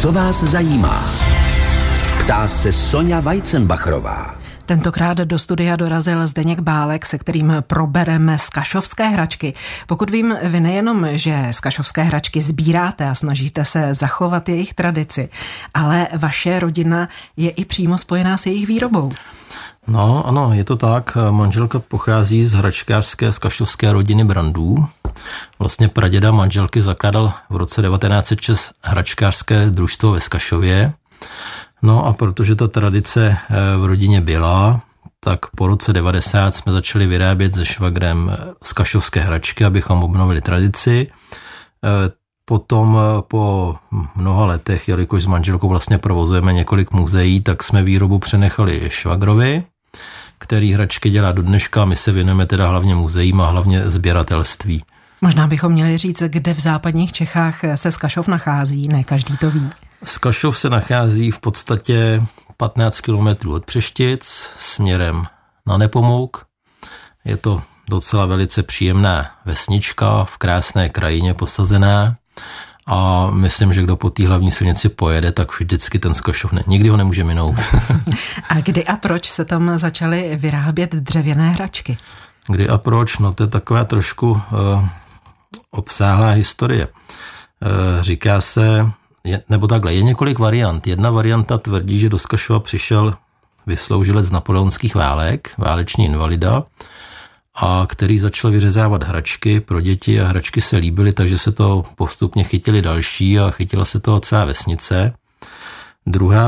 Co vás zajímá? Ptá se Sonja Weizenbacherová. Tentokrát do studia dorazil Zdeněk Bálek, se kterým probereme skašovské hračky. Pokud vím, vy nejenom, že skašovské hračky sbíráte a snažíte se zachovat jejich tradici, ale vaše rodina je i přímo spojená s jejich výrobou. No ano, je to tak. Manželka pochází z hračkářské skašovské rodiny Brandů. Vlastně praděda manželky zakládal v roce 1906 hračkářské družstvo ve Skašově. No a protože ta tradice v rodině byla, tak po roce 90 jsme začali vyrábět se švagrem skašovské hračky, abychom obnovili tradici. Potom po mnoha letech, jelikož s manželkou vlastně provozujeme několik muzeí, tak jsme výrobu přenechali švagrovi, který hračky dělá do dneška a my se věnujeme teda hlavně muzeím a hlavně sběratelství. Možná bychom měli říct, kde v západních Čechách se Skašov nachází, ne každý to ví. Skašov se nachází v podstatě 15 kilometrů od Přeštic směrem na Nepomouk. Je to docela velice příjemná vesnička v krásné krajině posazená a myslím, že kdo po té hlavní silnici pojede, tak vždycky ten Skašov nikdy ho nemůže minout. A kdy a proč se tam začaly vyrábět dřevěné hračky? Kdy a proč? No to je taková trošku obsáhlá historie. Říká se, nebo takhle, je několik variant. Jedna varianta tvrdí, že do Skašova přišel vysloužilec z napoleonských válek, váleční invalida, a který začal vyřezávat hračky pro děti a hračky se líbily, takže se to postupně chytili další a chytila se toho celá vesnice. Druhá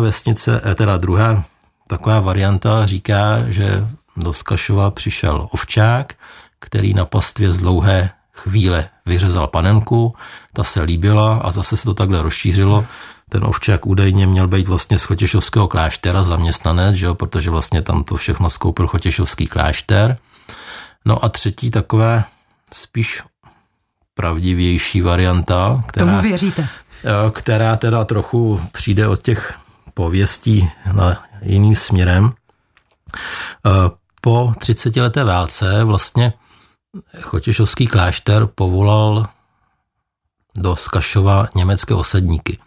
taková varianta říká, že do Skašova přišel ovčák, který na pastvě z dlouhé chvíle vyřezal panenku, ta se líbila a zase se to takhle rozšířilo. Ten ovčák údajně měl být vlastně z Chotěšovského kláštera zaměstnanec, že jo, protože vlastně tam to všechno skoupil Chotěšovský klášter. No a třetí taková spíš pravdivější varianta, tomu věříte? Která teda trochu přijde od těch pověstí na jiným směrem. Po 30leté válce vlastně Chotěšovský klášter povolal do Skašova německé osadníky.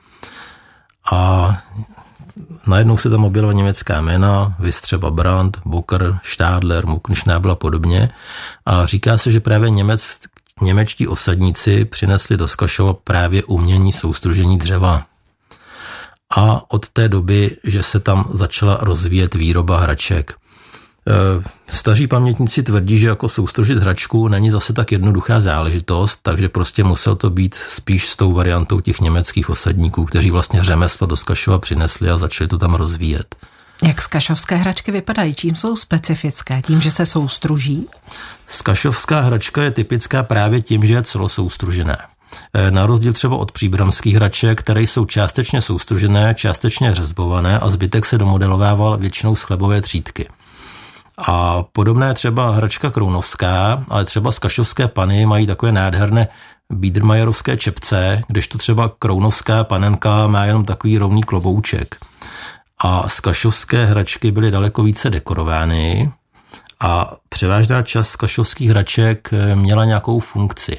A najednou se tam objevila německá jména, viz třeba Brandt, Bocker, Stadler, Muckenschnabel a podobně. A říká se, že právě němečtí osadníci přinesli do Skašova právě umění soustružení dřeva. A od té doby, že se tam začala rozvíjet výroba hraček. Staří pamětníci tvrdí, že jako soustružit hračku není zase tak jednoduchá záležitost, takže prostě musel to být spíš s tou variantou těch německých osadníků, kteří vlastně řemeslo do Skašova přinesli a začali to tam rozvíjet. Jak skašovské hračky vypadají? Čím jsou specifické? Tím, že se soustruží? Skašovská hračka je typická právě tím, že je celosoustružená. Na rozdíl třeba od příbramských hraček, které jsou částečně soustružené, částečně řezbované a zbytek se domodelovával většinou z chlebové třídky. A podobné třeba hračka krounovská, ale třeba skašovské pany mají takové nádherné biedermeierovské čepce, kdežto třeba krounovská panenka má jenom takový rovný klobouček. A skašovské hračky byly daleko více dekorovány a převážná část skašovských hraček měla nějakou funkci.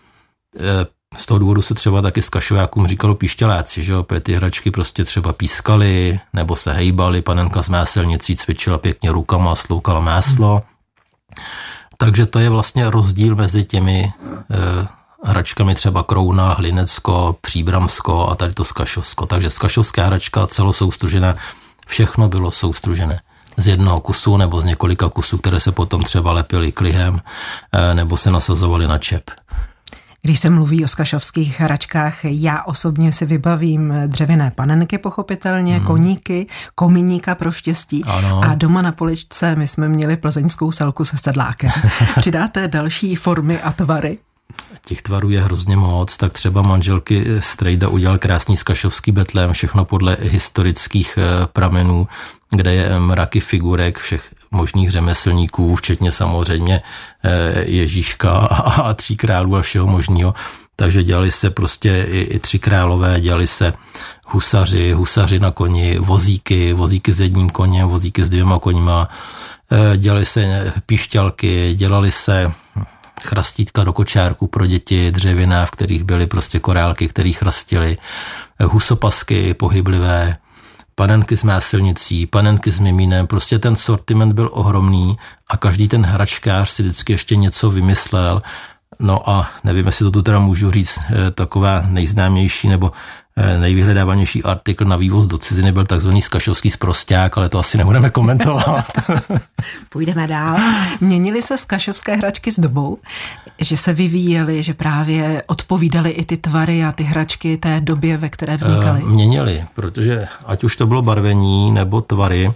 Z toho důvodu se třeba taky skašovákům říkalo píšťaláci, že opět ty hračky prostě třeba pískaly nebo se hejbaly, panenka z máselnicí cvičila pěkně rukama, sloukala máslo. Takže to je vlastně rozdíl mezi těmi hračkami třeba Krouna, Hlinecko, Příbramsko a tady to Skašovsko. Takže skašovská hračka celosoustružená, všechno bylo soustružené z jednoho kusu nebo z několika kusů, které se potom třeba lepily klihem nebo se nasazovaly na čep. Když se mluví o skašovských hračkách, já osobně si vybavím dřevěné panenky pochopitelně, koníky, komíníka pro štěstí. Ano. A doma na poličce my jsme měli plzeňskou selku se sedlákem. Přidáte další formy a tvary? Těch tvarů je hrozně moc, tak třeba manželky Strejda udělal krásný skašovský betlém, všechno podle historických pramenů, kde je mraky figurek všech možných řemeslníků, včetně samozřejmě Ježíška a 3 králů a všeho možného. Takže dělali se prostě i 3 králové, dělali se husaři na koni, vozíky s jedním koněm, vozíky s 2 koňma, dělali se píšťalky, dělali se chrastítka do kočárku pro děti, dřevěná, v kterých byly prostě korálky, které chrastily, husopasky pohyblivé, panenky s máselnicí, panenky s mimínem, prostě ten sortiment byl ohromný a každý ten hračkář si vždycky ještě něco vymyslel. No a nevím, jestli to tu teda můžu říct, taková nejznámější nebo nejvyhledávanější artikl na vývoz do ciziny byl takzvaný skašovský sprosťák, ale to asi nebudeme komentovat. Půjdeme dál. Měnily se skašovské hračky s dobou, že se vyvíjely, že právě odpovídaly i ty tvary a ty hračky té době, ve které vznikaly? Měnily, protože ať už to bylo barvení nebo tvary,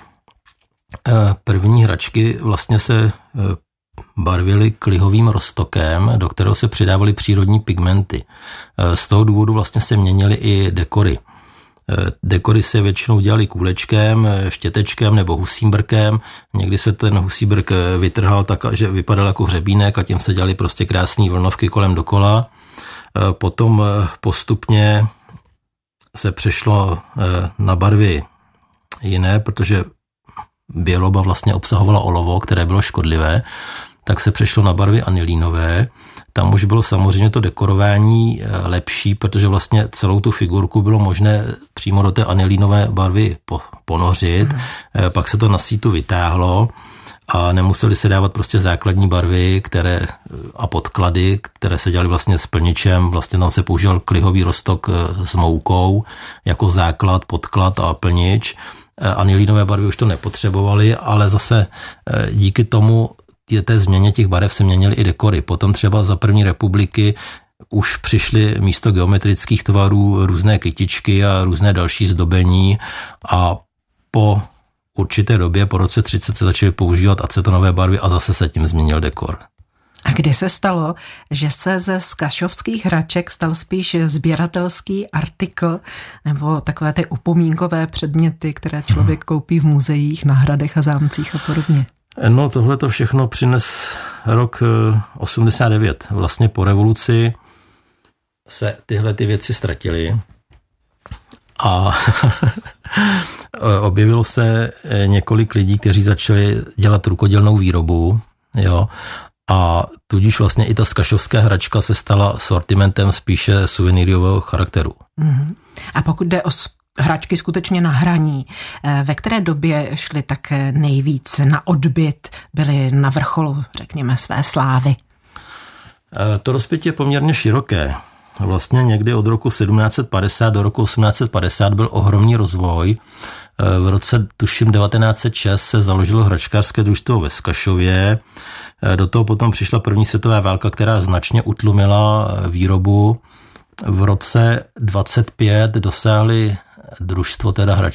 první hračky vlastně se barvili klihovým roztokem, do kterého se přidávaly přírodní pigmenty. Z toho důvodu vlastně se měnily i dekory. Dekory se většinou dělaly kůlečkem, štětečkem nebo husím brkem. Někdy se ten husí brk vytrhal tak, že vypadal jako hřebínek a tím se dělaly prostě krásné vlnovky kolem dokola. Potom postupně se přešlo na barvy jiné, protože biloba vlastně obsahovala olovo, které bylo škodlivé, tak se přešlo na barvy anilínové. Tam už bylo samozřejmě to dekorování lepší, protože vlastně celou tu figurku bylo možné přímo do té anilínové barvy ponořit. Pak se to na sítu vytáhlo a nemuseli se dávat prostě základní barvy a podklady, které se dělaly vlastně s plničem. Vlastně tam se používal klihový roztok s moukou jako základ, podklad a plnič. Anilínové barvy už to nepotřebovaly, ale zase díky tomu té změně těch barev se měnily i dekory. Potom třeba za první republiky už přišly místo geometrických tvarů různé kytičky a různé další zdobení a po určité době, po roce 30 se začaly používat acetonové barvy a zase se tím změnil dekor. A kdy se stalo, že se ze skašovských hraček stal spíš sběratelský artikl nebo takové ty upomínkové předměty, které člověk koupí v muzeích, na hradech a zámcích a podobně? No, tohle to všechno přines rok 89. Vlastně po revoluci se tyhle ty věci ztratily a objevilo se několik lidí, kteří začali dělat rukodělnou výrobu, jo, a tudíž vlastně i ta skašovská hračka se stala sortimentem spíše suvenýrového charakteru. A pokud jde o hračky skutečně na hraní, ve které době šly tak nejvíc na odbyt, byly na vrcholu, řekněme, své slávy? To rozpětí je poměrně široké. Vlastně někdy od roku 1750 do roku 1850 byl ohromný rozvoj. V roce, tuším, 1906 se založilo hračkářské družstvo ve Skašově. Do toho potom přišla první světová válka, která značně utlumila výrobu. V roce 25 dosáhli družstvo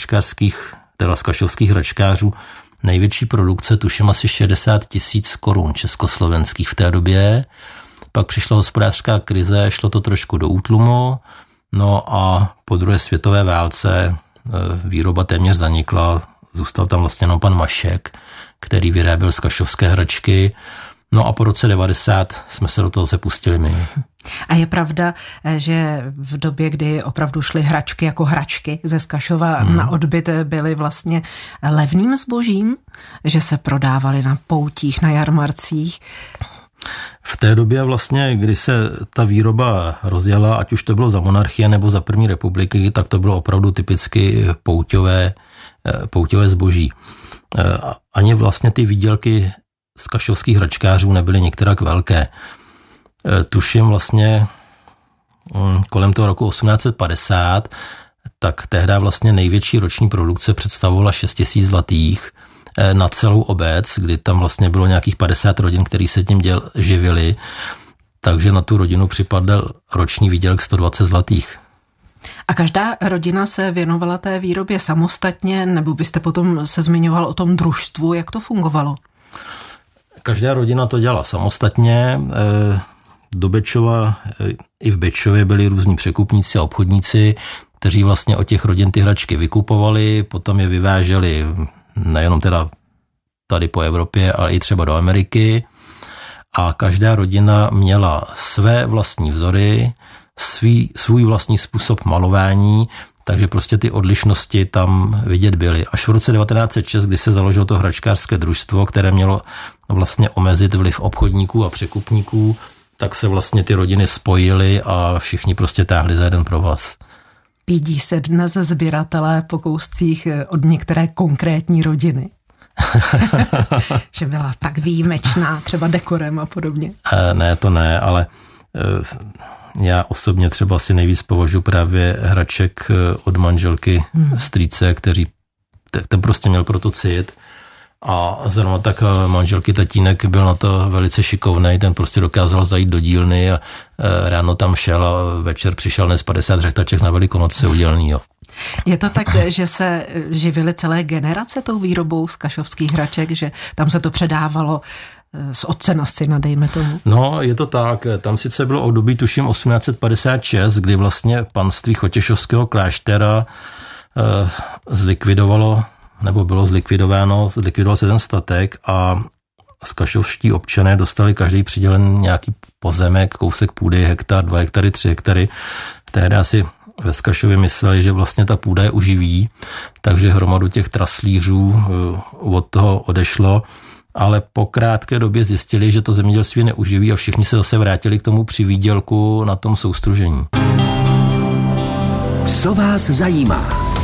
skašovských hračkářů největší produkce, tuším asi 60 000 korun československých v té době. Pak přišla hospodářská krize, šlo to trošku do útlumu, no a po druhé světové válce výroba téměř zanikla. Zůstal tam vlastně jenom pan Mašek, který vyráběl skašovské hračky. No a po roce 90 jsme se do toho pustili my. A je pravda, že v době, kdy opravdu šly hračky jako hračky ze Skašova na odbyt, byly vlastně levným zbožím, že se prodávaly na poutích, na jarmarcích? V té době vlastně, kdy se ta výroba rozjela, ať už to bylo za monarchie nebo za první republiky, tak to bylo opravdu typicky pouťové zboží. Ani vlastně ty výdělky z kašovských hračkářů nebyly některak velké. Tuším vlastně kolem toho roku 1850, tak tehdy vlastně největší roční produkce představovala 6 000 zlatých na celou obec, kdy tam vlastně bylo nějakých 50 rodin, který se tím živili, takže na tu rodinu připadl roční výdělek 120 zlatých. A každá rodina se věnovala té výrobě samostatně, nebo byste potom se zmiňoval o tom družstvu, jak to fungovalo? Každá rodina to dělala samostatně. Do Bečova i v Bečově byli různí překupníci a obchodníci, kteří vlastně od těch rodin ty hračky vykupovali, potom je vyváželi nejenom teda tady po Evropě, ale i třeba do Ameriky. A každá rodina měla své vlastní vzory, svůj vlastní způsob malování, takže prostě ty odlišnosti tam vidět byly. Až v roce 1906, kdy se založilo to hračkářské družstvo, které mělo vlastně omezit vliv obchodníků a překupníků, tak se vlastně ty rodiny spojily a všichni prostě táhli za jeden provaz. Pídí se dnes sběratelé po kouscích od některé konkrétní rodiny? Že byla tak výjimečná, třeba dekorem a podobně? Ne, to ne, ale já osobně třeba si nejvíc považuji právě hraček od manželky strýce, ten prostě měl proto cit. A zrovna tak manželky tatínek byl na to velice šikovnej, ten prostě dokázal zajít do dílny a ráno tam šel a večer přišel dnes 50 řechtaček na Velikonoce udělný. Jo. Je to tak, že se živily celé generace tou výrobou z kašovských hraček, že tam se to předávalo z otce na syna, dejme tomu? No, je to tak. Tam sice bylo období, tuším, 1856, kdy vlastně panství Chotěšovského kláštera zlikvidovalo zlikvidoval se ten statek a skašovští občané dostali každý přidělen nějaký pozemek, kousek půdy, hektar, 2 hektary, 3 hektary. Tehdy asi ve Skašově mysleli, že vlastně ta půda je uživí, takže hromadu těch traslířů od toho odešlo, ale po krátké době zjistili, že to zemědělství neuživí a všichni se zase vrátili k tomu přivýdělku na tom soustružení. Co vás zajímá?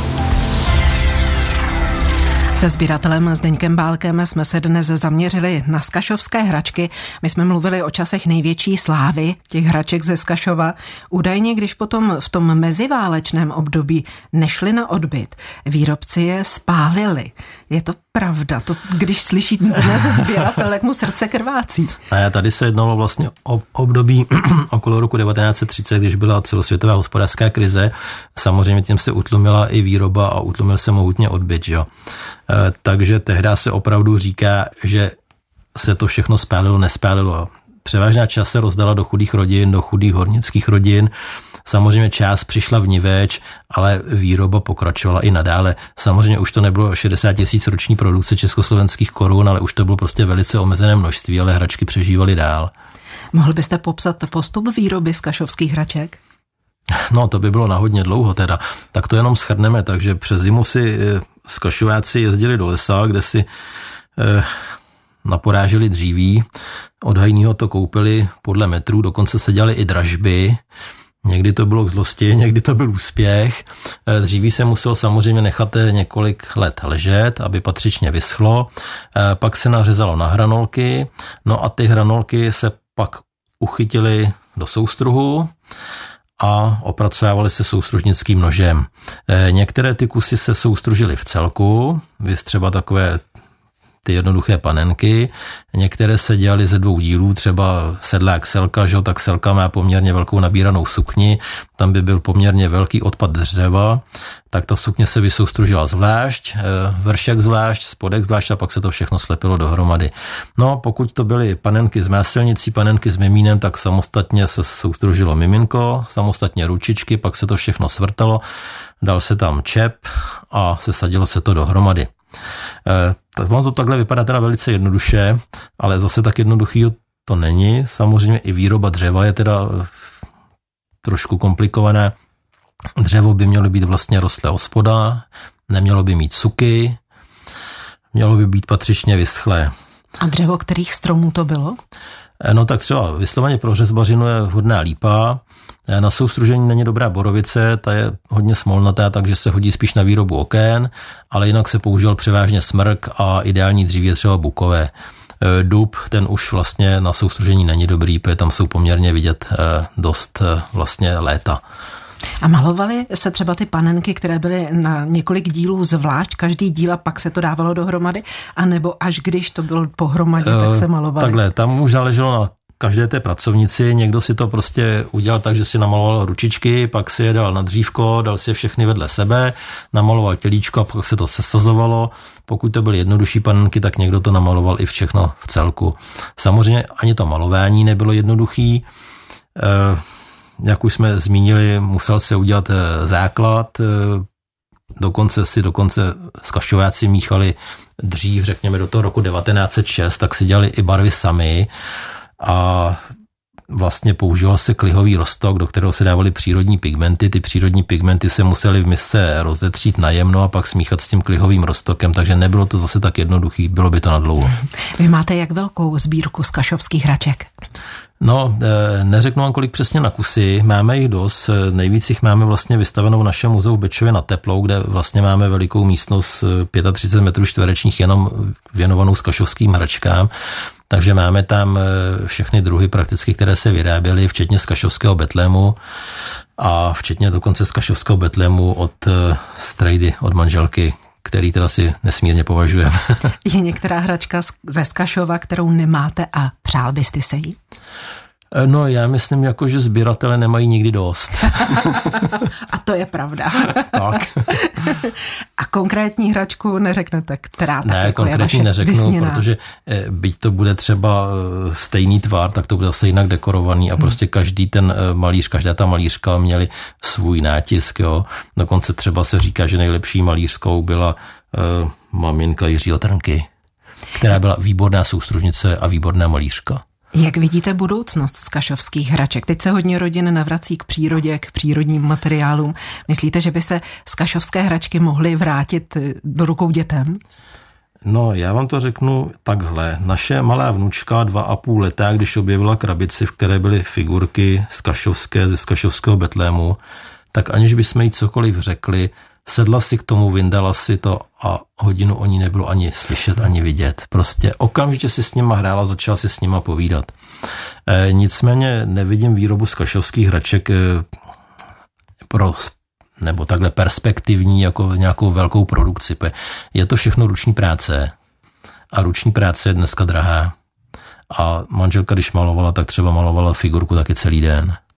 Se sběratelem Zdeňkem Bálkem jsme se dnes zaměřili na skašovské hračky. My jsme mluvili o časech největší slávy těch hraček ze Skašova. Údajně, když potom v tom meziválečném období nešli na odbyt, výrobci je spálili. Je to pravda? To, když slyší dnes sběratel, jak mu srdce krvácí. A tady se jednalo vlastně o období okolo roku 1930, když byla celosvětová hospodářská krize. Samozřejmě tím se utlumila i výroba a utlumil se mohutně odbyt. Jo. Takže tehdy se opravdu říká, že se to všechno spálilo, nespálilo. Převážná část se rozdala do chudých rodin, do chudých hornických rodin. Samozřejmě část přišla vniveč, ale výroba pokračovala i nadále. Samozřejmě už to nebylo 60 000 roční produkce československých korun, ale už to bylo prostě velice omezené množství, ale hračky přežívaly dál. Mohl byste popsat postup výroby skašovských hraček? No, to by bylo na hodně dlouho teda. Tak to jenom shrneme, takže přes zimu si skašováci jezdili do lesa, kde si naporáželi dříví, od hajnýho to koupili podle metrů, dokonce se dělaly i dražby, někdy to bylo k zlosti, někdy to byl úspěch. Dříví se musel samozřejmě nechat několik let ležet, aby patřičně vyschlo, pak se nařezalo na hranolky, no a ty hranolky se pak uchytily do soustruhu a opracovávaly se soustružnickým nožem. Některé ty kusy se soustružily v celku, viz třeba takové ty jednoduché panenky. Některé se dělaly ze 2 dílů, třeba sedlák selka, že? Tak selka má poměrně velkou nabíranou sukni, tam by byl poměrně velký odpad dřeva, tak ta sukně se vysoustružila zvlášť, vršek zvlášť, spodek zvlášť a pak se to všechno slepilo dohromady. No, pokud to byly panenky s máselnicí, panenky s mimínem, tak samostatně se soustružilo miminko, samostatně ručičky, pak se to všechno svrtalo, dal se tam čep a sesadilo se to dohromady. Tak ono to takhle vypadá teda velice jednoduše, ale zase tak jednoduchý to není. Samozřejmě i výroba dřeva je teda trošku komplikované. Dřevo by mělo být vlastně rostlé ospoda, nemělo by mít suky, mělo by být patřičně vyschlé. A dřevo kterých stromů to bylo? No tak třeba vysloveně pro řezbařinu je vhodná lípa, na soustružení není dobrá borovice, ta je hodně smolnatá, takže se hodí spíš na výrobu okén, ale jinak se používal převážně smrk a ideální dříví je třeba bukové. Dub, ten už vlastně na soustružení není dobrý, protože tam jsou poměrně vidět dost vlastně léta. A malovaly se třeba ty panenky, které byly na několik dílů zvlášť, každý díl a pak se to dávalo dohromady, anebo až když to bylo pohromadě, tak se malovaly? Takhle, tam už záleželo na každé té pracovnici, někdo si to prostě udělal tak, že si namaloval ručičky, pak si je dal na dřívko, dal si je všechny vedle sebe, namaloval tělíčko a pak se to sesazovalo. Pokud to byly jednodušší panenky, tak někdo to namaloval i všechno v celku. Samozřejmě ani to malování nebylo jednoduchý. Jak už jsme zmínili, musel se udělat základ, dokonce skašováci míchali dřív, řekněme do toho roku 1906, tak si dělali i barvy sami a vlastně používal se klihový roztok, do kterého se dávaly přírodní pigmenty. Ty přírodní pigmenty se musely v misce rozetřít najemno a pak smíchat s tím klihovým roztokem, takže nebylo to zase tak jednoduchý, bylo by to nadlouho. Vy máte jak velkou sbírku z kašovských hraček? No, neřeknu vám, kolik přesně na kusy, máme jich dost, nejvíc jich máme vlastně vystavenou v našem muzeu v Bečově nad Teplou, kde vlastně máme velikou místnost 35 metrů čtverečních jenom věnovanou kašovským hračkám, takže máme tam všechny druhy prakticky, které se vyráběly, včetně z kašovského betlému a včetně dokonce z kašovského betlému od strejdy, od manželky, který teda si nesmírně považujeme. Je některá hračka ze Skašova, kterou nemáte a přál byste se jí? No, já myslím, jako, že sběratele nemají nikdy dost. A to je pravda. Tak. A konkrétní hračku neřeknete, která tak jako je vaše neřeknu, vysněná? Protože byť to bude třeba stejný tvar, tak to bude zase jinak dekorovaný a prostě každý ten malíř, každá ta malířka měli svůj nátisk. Jo. Dokonce třeba se říká, že nejlepší malířskou byla maminka Jiřího Trnky, která byla výborná soustružnice a výborná malířka. Jak vidíte budoucnost z kašovských hraček? Teď se hodně rodin navrací k přírodě, k přírodním materiálům. Myslíte, že by se z kašovské hračky mohly vrátit do rukou dětem? No, já vám to řeknu takhle. Naše malá vnučka 2,5 letá, když objevila krabici, v které byly figurky ze skašovského betlému, tak aniž bychom jí cokoliv řekli, sedla si k tomu, vyndala si to a hodinu o ní nebylo ani slyšet, ani vidět. Prostě okamžitě si s nima hrála, začala si s nima povídat. Nicméně nevidím výrobu z kašovských hraček nebo takhle perspektivní jako nějakou velkou produkci. Je to všechno ruční práce a ruční práce je dneska drahá. A manželka, když malovala, tak třeba malovala figurku taky celý den.